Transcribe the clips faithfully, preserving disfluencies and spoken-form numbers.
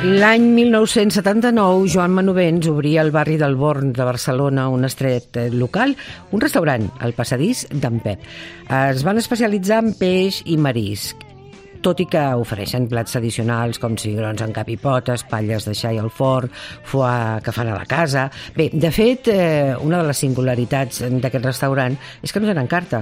L'any mil nou-cents setanta-nou, Joan Manovens obria al barri del Born de Barcelona un estret local, un restaurant, el Passadís d'en Pep. Es van especialitzar en peix i marisc, tot i que ofereixen plats tradicionals com cigrons en cap i potes, patlles de xai al forn, foie que fan a la casa. Bé, de fet, eh, una de les singularitats d'aquest restaurant és que no tenen carta.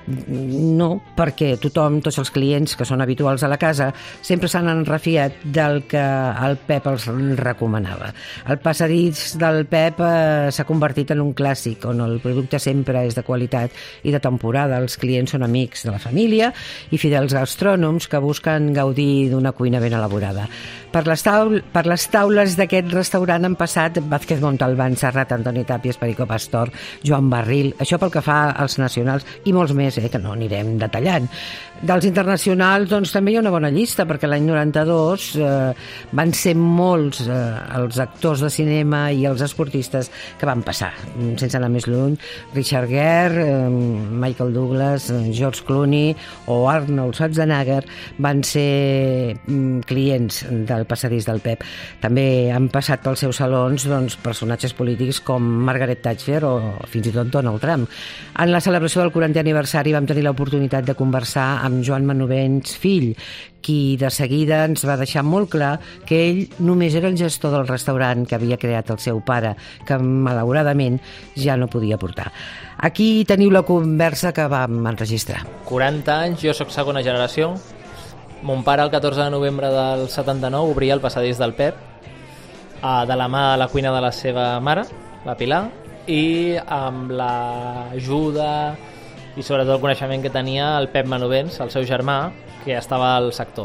No, perquè tothom, tots els clients que són habituals a la casa, sempre s'han enrefiat del que el Pep els recomanava. El passadís del Pep eh, s'ha convertit en un clàssic, on el producte sempre és de qualitat i de temporada. Els clients són amics de la família i fidels gastrònoms que busquen gaudir d'una cuina ben elaborada. Per les, taul per les taules d'aquest restaurant han passat Vázquez Montalbán, Serrat, Antoni Tàpies, Perico Pastor, Joan Barril, això pel que fa als nacionals, i molts més, eh, que no anirem detallant. Dels internacionals, doncs, també hi ha una bona llista, perquè l'any noranta-dos eh, van ser molts eh, els actors de cinema i els esportistes que van passar, sense anar més lluny. Richard Gere, eh, Michael Douglas, George Clooney o Arnold Schwarzenegger van ser mm, clients del passadís del Pep. També han passat pels seus salons doncs, personatges polítics com Margaret Thatcher o fins i tot Donald Trump. En la celebració del quarantè aniversari vam tenir l'oportunitat de conversar amb Joan Manovens fill, qui de seguida ens va deixar molt clar que ell només era el gestor del restaurant que havia creat el seu pare, que malauradament ja no podia portar. Aquí teniu la conversa que vam enregistrar. quaranta anys, jo sóc segona generació. Mon pare el catorze de novembre del setanta-nou obria el passadís del Pep de la mà de la cuina de la seva mare, la Pilar, i amb l'ajuda i sobretot el coneixement que tenia el Pep Manovens, el seu germà, que estava al sector.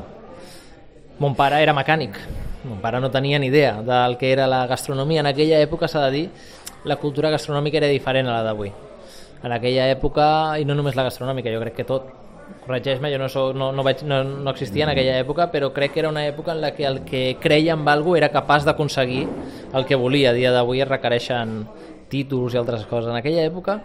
Mon pare era mecànic, mon pare no tenia ni idea del que era la gastronomia. En aquella època, s'ha de dir, la cultura gastronòmica era diferent a la d'avui. En aquella època, i no només la gastronòmica, jo crec que tot, corregeix-me, jo no, soc, no, no, vaig, no, no existia en aquella època, però crec que era una època en la que el que creia en algú era capaç d'aconseguir el que volia. A dia d'avui es requereixen títols i altres coses. En aquella època,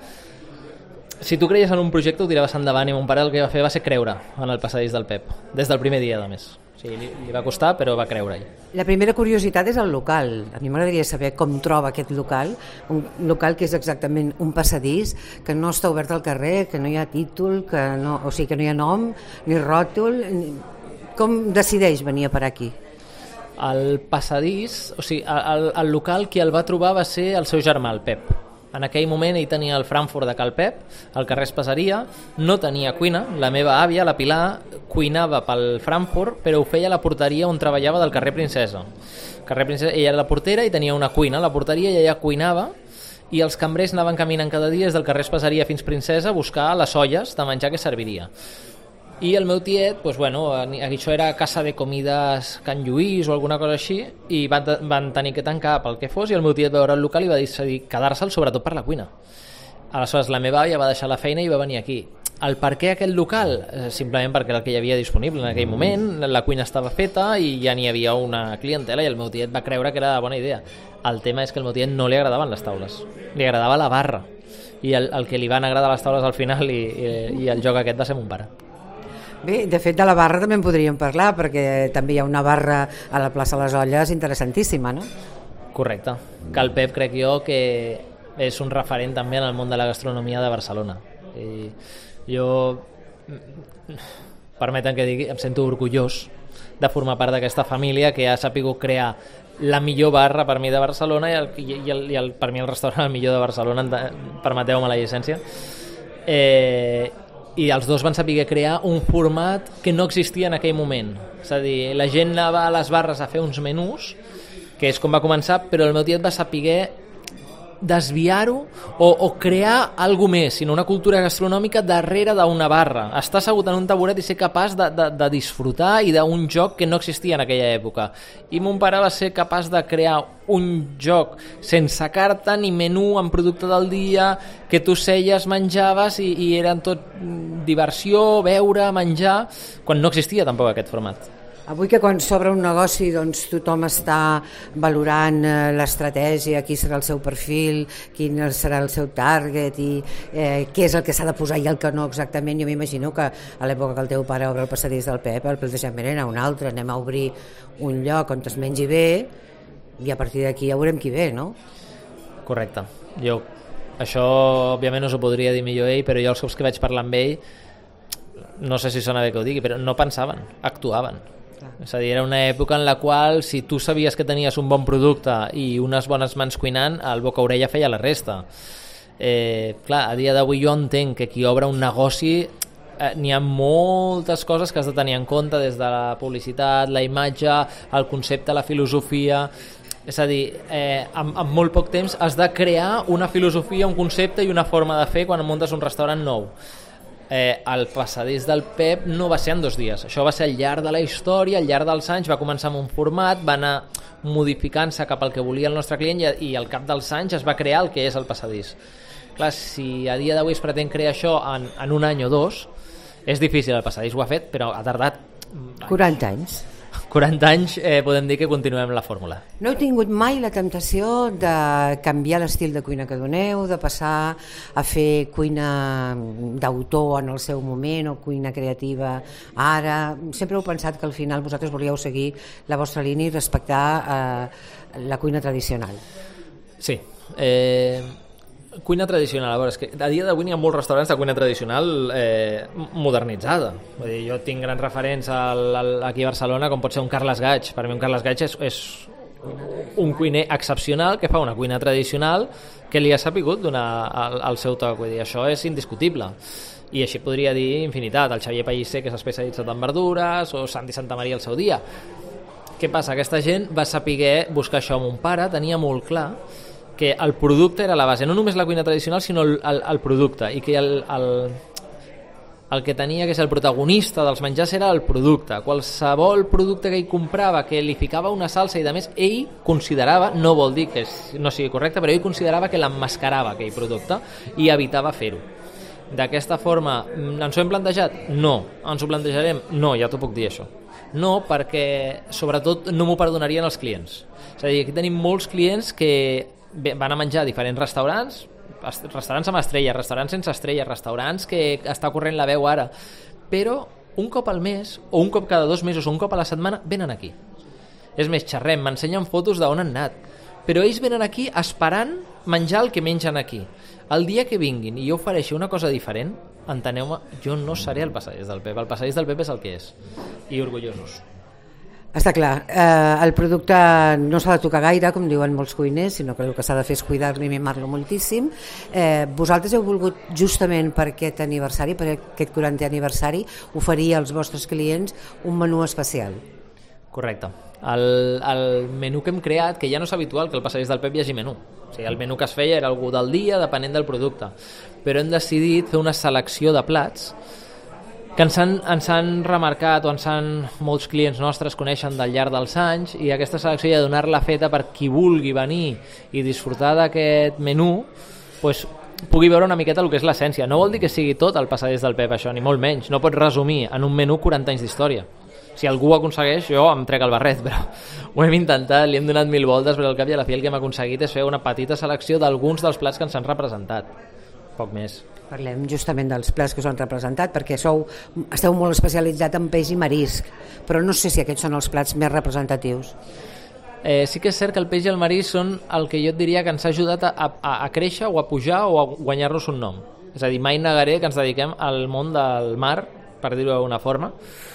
si tu creies en un projecte, ho tiraves endavant, i mon pare el que va fer va ser creure en el passadís del Pep, des del primer dia, a més. O sigui, li, li va costar, però va creure-hi. La primera curiositat és el local. A mi m'agradaria saber com troba aquest local, un local que és exactament un passadís, que no està obert al carrer, que no hi ha títol, que no, o sigui, que no hi ha nom, ni ròtol. Com decideix venir a parar aquí? El passadís, o sigui, el, el local qui el va trobar va ser el seu germà, el Pep. En aquell moment ell tenia el Frankfurt de Cal Pep, al carrer Espaseria, no tenia cuina. La meva àvia, la Pilar, cuinava pel Frankfurt, però ho feia a la porteria on treballava del carrer Princesa. Carrer Princesa, ella era la portera i tenia una cuina a la porteria, i ella cuinava, i els cambrers anaven caminant cada dia des del carrer Espaseria fins Princesa a buscar les olles de menjar que serviria. I el meu tiet, doncs, bueno, això era Casa de Comides Can Lluís o alguna cosa així, i van, van tenir que tancar pel que fos, i el meu tiet va veure el local i va decidir quedar-se'l sobretot per la cuina. Aleshores la meva àvia va deixar la feina i va venir aquí. El per què aquest local? Eh, simplement perquè era el que hi havia disponible en aquell moment, la cuina estava feta i ja n'hi havia una clientela, i el meu tiet va creure que era de bona idea. El tema és que al meu tiet no li agradaven les taules, li agradava la barra, i el, el que li van agradar les taules al final i, i, i el joc aquest va ser mon pare. Bé, de fet de la barra també en podríem parlar, perquè també hi ha una barra a la plaça Les Olles interessantíssima, no? Correcte, que el Pep crec jo que és un referent també en el món de la gastronomia de Barcelona. I jo, permeten que digui, em sento orgullós de formar part d'aquesta família que ha sapigut crear la millor barra per mi de Barcelona i, el, i, el, i el, per mi el restaurant el millor de Barcelona, permeteu-me la llicència. Eh, i els dos van saber crear un format que no existia en aquell moment. És a dir, la gent anava a les barres a fer uns menús, que és com va començar, però el meu tiet va saber desviar-ho o, o crear alguna més, sinó una cultura gastronòmica darrere d'una barra. Estar assegut en un taburet i ser capaç de, de, de disfrutar i d'un joc que no existia en aquella època. I mon pare va ser capaç de crear un joc sense carta ni menú amb producte del dia, que tu seies, menjaves i, i eren tot diversió, beure, menjar, quan no existia tampoc aquest format. Avui que quan s'obre un negoci doncs tothom està valorant l'estratègia, qui serà el seu perfil, quin serà el seu target i eh, què és el que s'ha de posar i el que no exactament. Jo m'imagino que a l'època que el teu pare obre el passadís del Pep, el plantejament era un altre, anem a obrir un lloc on es mengi bé i a partir d'aquí ja veurem qui ve, no? Correcte. Jo, això òbviament no s'ho podria dir millor ell, però jo els cops que vaig parlar amb ell, no sé si sona bé que ho digui, però no pensaven, actuaven. És a dir, era una època en la qual si tu sabies que tenies un bon producte i unes bones mans cuinant, el boca-orella feia la resta. Eh, clar, a dia d'avui jo entenc que qui obre un negoci eh, n'hi ha moltes coses que has de tenir en compte, des de la publicitat, la imatge, el concepte, la filosofia. És a dir, eh, en, en molt poc temps has de crear una filosofia, un concepte i una forma de fer quan muntes un restaurant nou. Eh, el passadís del Pep no va ser en dos dies, això va ser al llarg de la història, al llarg dels anys, va començar amb un format, va anar modificant-se cap al que volia el nostre client i, i al cap dels anys es va crear el que és el passadís. Clar, si a dia d'avui es pretén crear això en, en un any o dos, és difícil. El passadís ho ha fet, però ha tardat quaranta anys. quaranta anys, eh, podem dir que continuem la fórmula. No heu tingut mai la temptació de canviar l'estil de cuina que doneu, de passar a fer cuina d'autor en el seu moment o cuina creativa ara? Sempre heu pensat que al final vosaltres volíeu seguir la vostra línia i respectar eh, la cuina tradicional? Sí. Eh, cuina tradicional, a veure, és que a dia d'avui hi ha molts restaurants de cuina tradicional eh, modernitzada. Vull dir, jo tinc grans referents al, al, aquí a Barcelona, com pot ser un Carles Gaig. Per mi un Carles Gaig és, és un cuiner excepcional que fa una cuina tradicional que li ha sapigut donar al, al seu toc. Vull dir, això és indiscutible. I així podria dir infinitat. El Xavier Pellicer, que s'ha especialitzat en verdures, o Santi Santamaria al seu dia. Què passa? Aquesta gent va saber buscar això amb un pare, tenia molt clar que el producte era la base, no només la cuina tradicional, sinó el, el, el producte, i que el, el, el que tenia que ser el protagonista dels menjars era el producte. Qualsevol producte que ell comprava, que li ficava una salsa i de més, ell considerava, no vol dir que no sigui correcte, però ell considerava que l'emmascarava aquell producte i evitava fer-ho. D'aquesta forma, ens ho hem plantejat? No. Ens ho plantejarem? No, ja t'ho puc dir això. No, perquè sobretot no m'ho perdonarien els clients. És a dir, aquí tenim molts clients que van a menjar a diferents restaurants, restaurants amb estrelles, restaurants sense estrelles, restaurants que està corrent la veu ara, però un cop al mes, o un cop cada dos mesos, o un cop a la setmana, venen aquí. És més, xerrem, m'ensenyen fotos d'on han anat, però ells venen aquí esperant menjar el que mengen aquí. El dia que vinguin i jo ofereixi una cosa diferent, enteneu-me, jo no seré el passadís del Pep, el passadís del Pep és el que és, i orgullosos. Està clar, eh, el producte no s'ha de tocar gaire, com diuen molts cuiners, sinó que el que s'ha de fer és cuidar-lo i mimar-lo moltíssim. Eh, vosaltres heu volgut, justament per aquest aniversari, per aquest quarantè aniversari, oferir als vostres clients un menú especial. Correcte. El, el menú que hem creat, que ja no és habitual que al passadís del Pep hi hagi menú. O sigui, el menú que es feia era algú del dia, depenent del producte. Però hem decidit fer una selecció de plats que ens han, ens han remarcat o ens han, molts clients nostres coneixen del llarg dels anys, i aquesta selecció ja donar-la feta per qui vulgui venir i disfrutar d'aquest menú, pues, pugui veure una miqueta el que és l'essència. No vol dir que sigui tot el passadís del Pep, això, ni molt menys. No pots resumir en un menú quaranta anys d'història. Si algú ho aconsegueix, jo em trec el barret, però ho hem intentat, li hem donat mil voltes, però al cap i a la fi el que hem aconseguit és fer una petita selecció d'alguns dels plats que ens han representat. Poc més. Parlem justament dels plats que us han representat, perquè sou, esteu molt especialitzat en peix i marisc, però no sé si aquests són els plats més representatius. Eh, sí que és cert que el peix i el marisc són el que jo et diria que ens ha ajudat a, a, a créixer o a pujar o a guanyar-nos un nom. És a dir, mai negaré que ens dediquem al món del mar, per dir-ho d'alguna forma,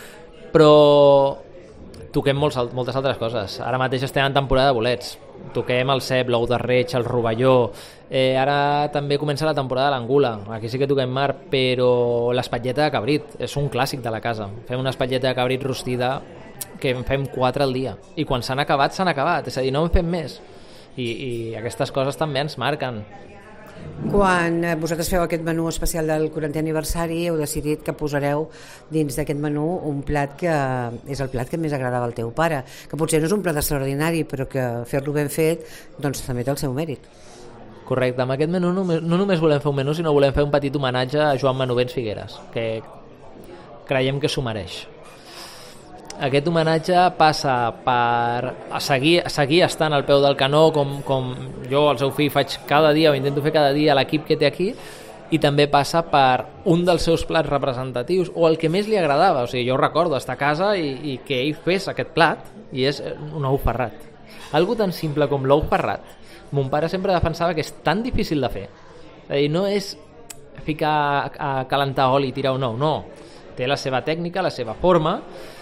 però toquem molts, moltes altres coses. Ara mateix estem en temporada de bolets. Toquem el cep, l'ou de reig, el rovelló. Eh, ara també comença la temporada de l'angula. Aquí sí que toquem mar, però l'espatlleta de cabrit és un clàssic de la casa. Fem una espatlleta de cabrit rostida que en fem quatre al dia. I quan s'han acabat, s'han acabat. És a dir, no en fem més. I, i aquestes coses també ens marquen. Quan vosaltres feu aquest menú especial del quarantè aniversari, heu decidit que posareu dins d'aquest menú un plat que és el plat que més agradava al teu pare, que potser no és un plat extraordinari, però que fer-lo ben fet doncs també té el seu mèrit. Correcte, amb aquest menú no, no només volem fer un menú, sinó volem fer un petit homenatge a Joan Manovens Figueres, que creiem que s'ho mereix. aquest homenatge passa per a seguir, a seguir estant al peu del canó com, com jo, el seu fill, faig cada dia o intento fer cada dia l'equip que té aquí, i també passa per un dels seus plats representatius o el que més li agradava. O sigui, jo recordo estar a casa i, i que ell fes aquest plat, i és un ou ferrat. Algo tan simple com l'ou ferrat, mon pare sempre defensava que és tan difícil de fer. És a dir, no és ficar a calentar oli i tirar un ou, no. Té la seva tècnica, la seva forma,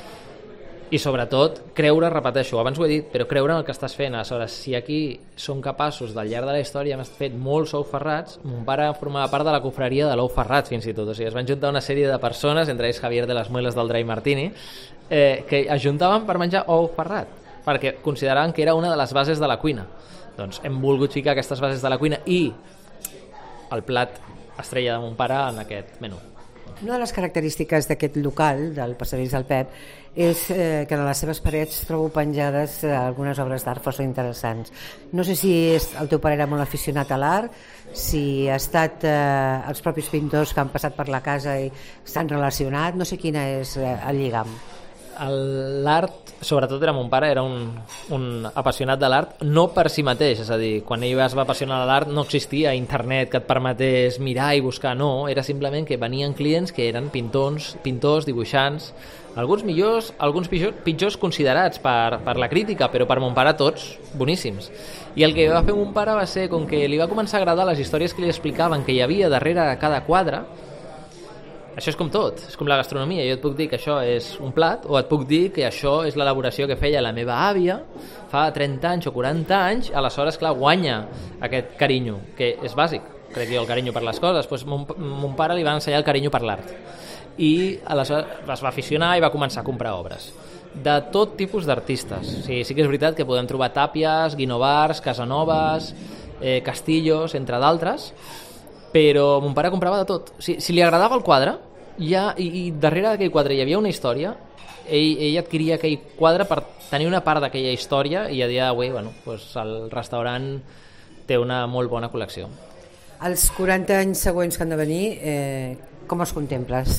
i sobretot creure, repeteixo, abans ho he dit, però creure en el que estàs fent. Aleshores, si aquí som capaços, del llarg de la història hem fet molts ous ferrats, mon pare formava part de la confraria de l'ou ferrat fins i tot. O sigui, es van juntar una sèrie de persones, entre ells Javier de las Muelas del Dry Martini, eh, que es juntaven per menjar ou ferrat, perquè consideraven que era una de les bases de la cuina. Doncs hem volgut ficar aquestes bases de la cuina i el plat estrella de mon pare en aquest menú. Una de les característiques d'aquest local, del passadís del Pep, és eh, que a les seves parets trobo penjades eh, algunes obres d'art força interessants. No sé si és, el teu pare era molt aficionat a l'art, si ha estat eh, els propis pintors que han passat per la casa i s'han relacionat, no sé quina és eh, el lligam. L'art, sobretot era mon pare, era un, un apassionat de l'art, no per si mateix, és a dir, quan ell es va apassionar de l'art no existia internet que et permetés mirar i buscar, no, era simplement que venien clients que eren pintors, pintors, dibuixants, alguns millors, alguns pitjors, pitjors considerats per, per la crítica, però per mon pare tots boníssims. I el que va fer mon pare va ser, com que li va començar a agradar les històries que li explicaven que hi havia darrere de cada quadre. Això és com tot, és com la gastronomia. Jo et puc dir que això és un plat, o et puc dir que això és l'elaboració que feia la meva àvia fa trenta anys o quaranta anys, aleshores, clar, guanya aquest carinyo, que és bàsic, crec jo, el carinyo per les coses. Pues mon, mon pare li va ensenyar el carinyo per l'art. I aleshores es va aficionar i va començar a comprar obres de tot tipus d'artistes. O sigui, sí que és veritat que podem trobar Tàpies, Guinovars, Casanovas, eh, Castillos, entre d'altres, però mon pare comprava de tot. Si, si li agradava el quadre, ja, i, i darrere d'aquell quadre hi havia una història, ell, ell adquiria aquell quadre per tenir una part d'aquella història, i a dia d'avui, bueno, pues el restaurant té una molt bona col·lecció. Els quaranta anys següents que han de venir, eh, com els contemples?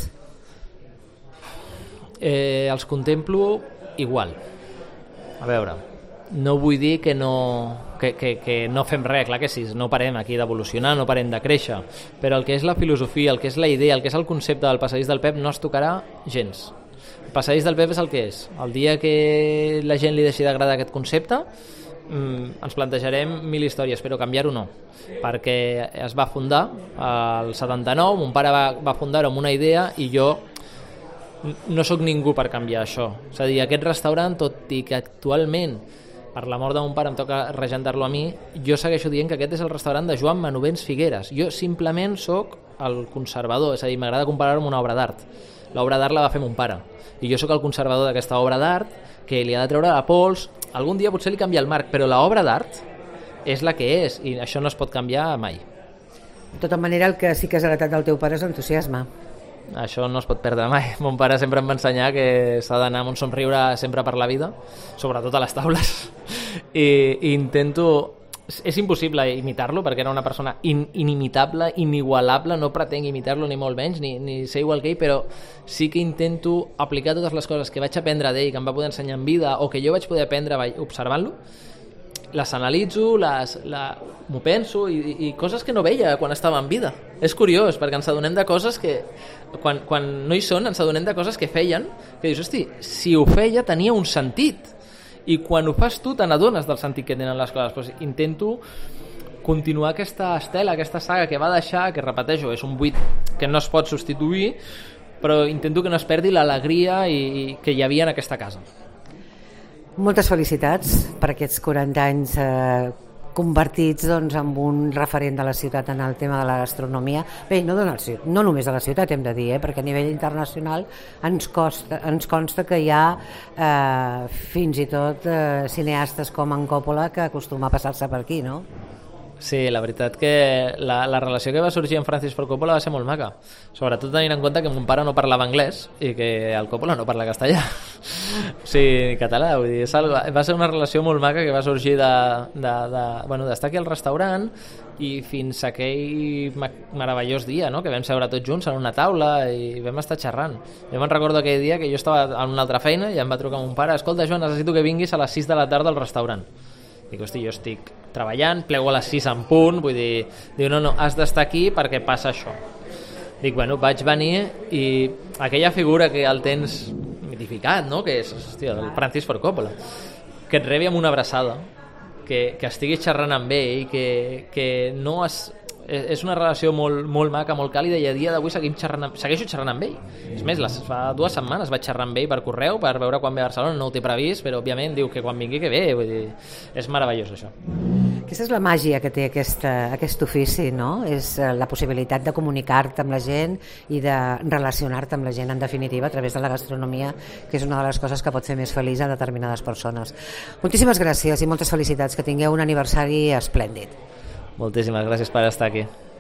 Eh, els contemplo igual. A veure, no vull dir que no, que, que, que no fem res, clar que sí, no parem aquí d'evolucionar, no parem de créixer, però el que és la filosofia, el que és la idea, el que és el concepte del passadís del Pep no es tocarà gens. El passadís del Pep és el que és. El dia que la gent li deixi d'agradar aquest concepte, mm, ens plantejarem mil històries, però canviar-ho no, perquè es va fundar al setanta-nou, mon pare va, va fundar-ho amb una idea i jo no sóc ningú per canviar això. És a dir, aquest restaurant, tot i que actualment per la mort de mon pare em toca regentar-lo a mi, jo segueixo dient que aquest és el restaurant de Joan Manovens Figueres. Jo simplement sóc el conservador, és a dir, m'agrada comparar-ho amb una obra d'art. L'obra d'art la va fer mon pare i jo sóc el conservador d'aquesta obra d'art que li ha de treure la pols. Algun dia potser li canvia el marc, però l'obra d'art és la que és i això no es pot canviar mai. De tota manera, el que sí que has heretat del teu pare és l'entusiasme. Això no es pot perdre mai. Mon pare sempre em va ensenyar que s'ha d'anar amb un somriure sempre per la vida, sobretot a les taules, i, i intento, és impossible imitar-lo perquè era una persona in, inimitable, inigualable, no pretenc imitar-lo ni molt menys, ni, ni ser igual que ell, però sí que intento aplicar totes les coses que vaig aprendre d'ell, que em va poder ensenyar en vida o que jo vaig poder aprendre observant-lo, les analitzo, les, la, m'ho penso i, i coses que no veia quan estava en vida. És curiós, perquè ens adonem de coses que quan, quan no hi són ens adonem de coses que feien, que dius, hosti, si ho feia tenia un sentit, i quan ho fas tu te n'adones del sentit que tenen les coses. Pues intento continuar aquesta estela, aquesta saga que va deixar, que repeteixo, és un buit que no es pot substituir, però intento que no es perdi l'alegria i, i que hi havia en aquesta casa. Moltes felicitats per aquests quaranta anys eh, convertits doncs, en un referent de la ciutat en el tema de la gastronomia. Bé, no, de la, no només de la ciutat, hem de dir, eh, perquè a nivell internacional ens, costa, ens consta que hi ha eh, fins i tot eh, cineastes com en Coppola que acostuma a passar-se per aquí, no? Sí, la veritat que la, la relació que va sorgir amb Francis Ford Coppola va ser molt maca, sobretot tenint en compte que mon pare no parlava anglès i que el Coppola no parla castellà, o sigui, català, vull dir, va ser una relació molt maca que va sorgir de, de, de, bueno, d'estar aquí al restaurant i fins a aquell meravellós dia, no?, que vam seure tots junts en una taula i vam estar xerrant. Jo me'n recordo aquell dia que jo estava en una altra feina i em va trucar mon pare: escolta, Joan, necessito que vinguis a les sis de la tarda al restaurant. Dic, hosti, jo estic treballant, plego a les sis en punt, vull dir, diu, no, no, has d'estar aquí perquè passa això. Dic, bueno, vaig venir i aquella figura que el tens mitificat, no?, que és, hòstia, el Francis Ford Coppola, que et rebi amb una abraçada, que, que estiguis xerrant amb ell, que, que no es... és una relació molt, molt maca, molt càlida, i a dia d'avui seguim xerrant, segueixo xerrant amb ell. És més, les, fa dues setmanes vaig xerrar amb ell per correu per veure quan ve a Barcelona, no ho té previst, però òbviament diu que quan vingui que ve, vull dir, és meravellós això. Aquesta és la màgia que té aquesta, aquest ofici, no? És la possibilitat de comunicar-te amb la gent i de relacionar-te amb la gent, en definitiva, a través de la gastronomia, que és una de les coses que pot fer més feliç a determinades persones. Moltíssimes gràcies i moltes felicitats, que tingueu un aniversari esplèndid. Moltíssimes gràcies per estar aquí.